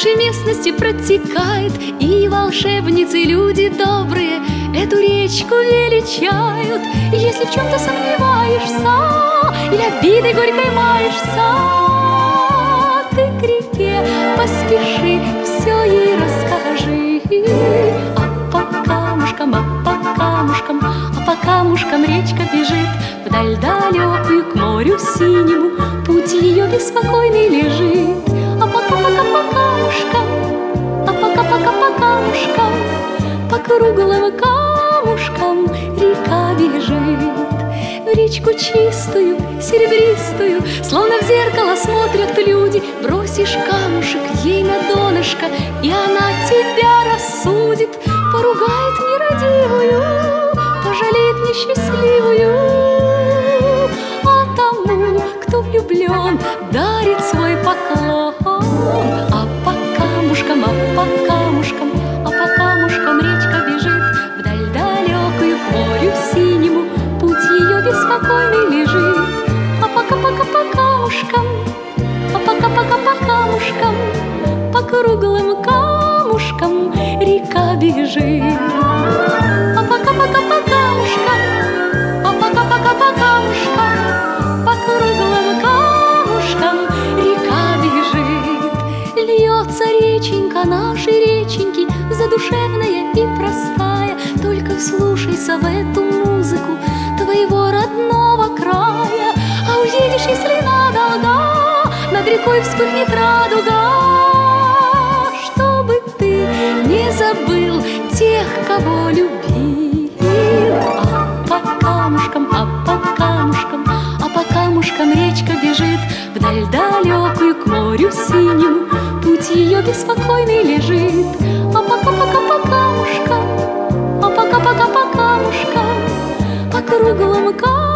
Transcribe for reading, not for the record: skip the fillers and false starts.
нашей местности протекает, и волшебницы, люди добрые, эту речку величают. Если в чем-то сомневаешься или обидой горькой маешься, ты к реке поспеши, все ей расскажи. А по камушкам, по камушкам речка бежит вдаль далекую к морю синему, путь ее беспокойный лежит. А пока-пока по камушкам, а пока-пока по камушкам, по круглым камушкам река бежит. В речку чистую, серебристую, словно в зеркало смотрят люди. Бросишь камушек ей на донышко, и она тебя рассудит. Поругает нерадивую, пожалеет несчастливую, а тому, кто влюблен, дарит свой поклон. А по камушкам, а по камушкам речка бежит вдаль далекую к морю синему, путь ее беспокойный лежит. А пока-пока по камушкам, а пока-пока по камушкам, по круглым камушкам река бежит. А пока-пока по камушкам, а пока-пока по камушкам, по круглым камушкам река бежит. Льется реченька нашей реченьки, задушевная и простая. Только вслушайся в эту музыку твоего родного края. А уедешь, если надолго, над рекой вспыхнет радуга, чтобы ты не забыл тех, кого любил. А по камушкам, а по камушкам, а по камушкам речка бежит вдаль далекую к морю синему, путь ее беспокойный лежит. А пока-пока по камушкам, а пока-пока по камушкам, по круглым камушкам